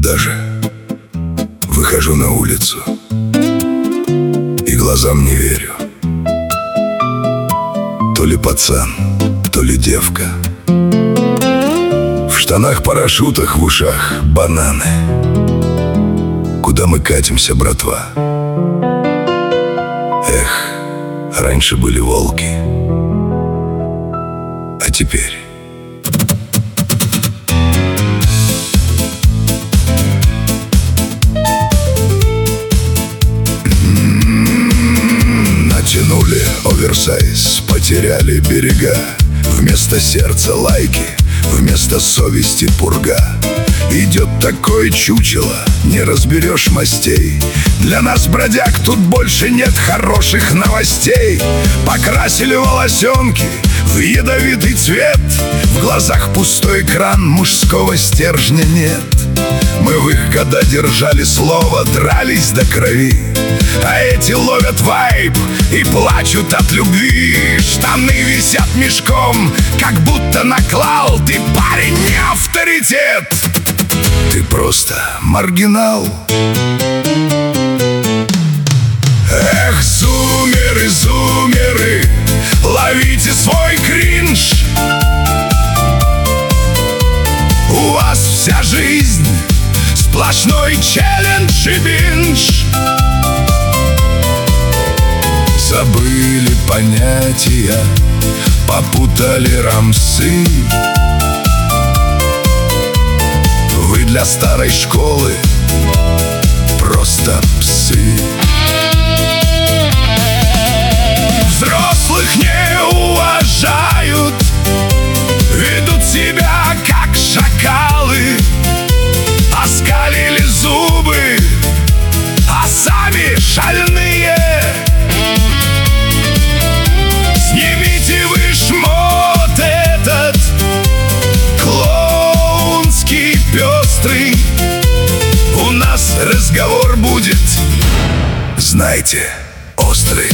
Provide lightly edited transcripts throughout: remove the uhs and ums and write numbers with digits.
даже. Выхожу на улицу и глазам не верю. То ли пацан, то ли девка. В штанах-парашютах, в ушах бананы. Куда мы катимся, братва? Эх, раньше были волки, а теперь... Натянули оверсайз, потеряли берега. Вместо сердца лайки, вместо совести пурга. Идет такое чучело, не разберешь мастей. Для нас, бродяг, тут больше нет хороших новостей. Покрасили волосенки в ядовитый цвет. В глазах пустой экран, мужского стержня нет. Мы в их года держали слово, дрались до крови. А эти ловят вайб и плачут от любви. Штаны висят мешком, как будто наклал. Ты, парень, не авторитет, ты просто маргинал. Эх, зумеры, зумеры, ловите свой кринж. У вас вся жизнь сплошной челлендж и биндж. Забыли понятия, попутали рамсы. Вы для старой школы просто псы. Взрослых не уважают, ведут себя как шакалы. Оскалили зубы, а сами шальные. Снимите вы шмот этот клоунский пестрый. У нас разговор будет, знаете, острый.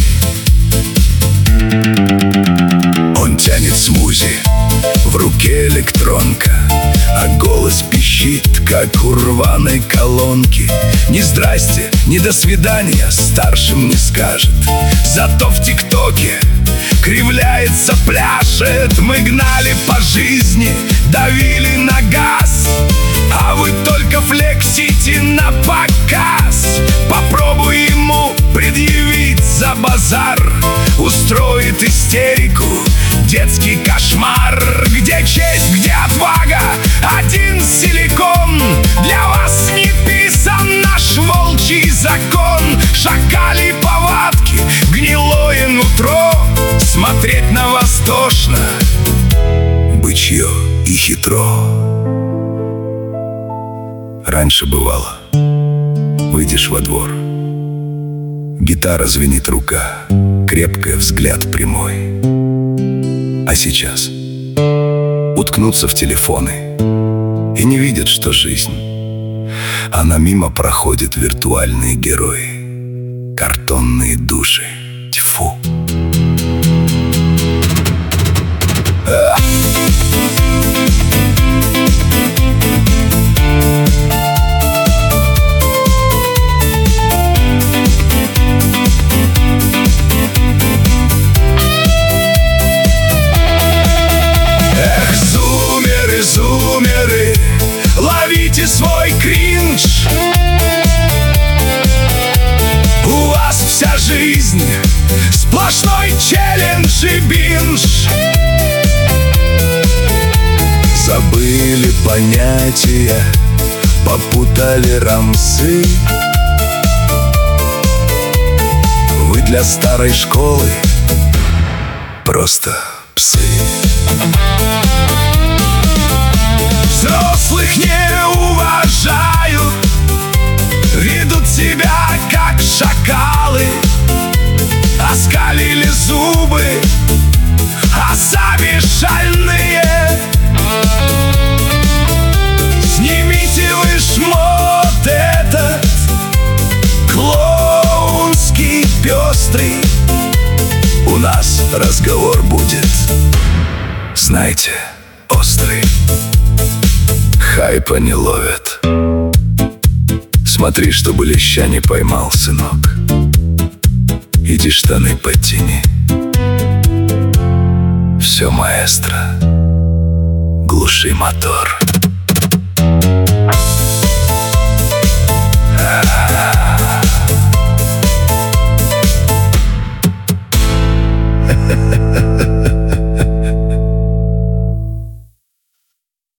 Он тянет смузи, в руке электронка, а голос пищит, как у рваной колонки. Ни здрасте, ни до свидания старшим не скажет. Зато в ТикТоке кривляется, пляшет. Мы гнали по жизни, давили на газ, а вы только флексите на показ. Попробуй ему предъявить за базар, устроит истерику, детский кошмар. Где честь, где отвага, один силикон. Для вас не писан наш волчий закон. Шакали повадки, гнилое нутро. Смотреть на вас тошно, бычье и хитро. Раньше бывало, выйдешь во двор, гитара звенит, рука крепкая, взгляд прямой. А сейчас уткнутся в телефоны и не видят, что жизнь, она мимо проходит. Виртуальные герои, картонные души. Тьфу. Зумеры, ловите свой кринж. У вас вся жизнь сплошной челлендж и биндж. Забыли понятия, попутали рамсы. Вы для старой школы просто псы. Взрослых не уважают, ведут себя как шакалы. Оскалили зубы, а сами шальные. Снимите вы шмот этот клоунский пестрый. У нас разговор будет, знаете, острый. Хайпа не ловят, Смотри, чтобы леща не поймал, сынок. Иди штаны подтяни. Все, маэстро, глуши мотор.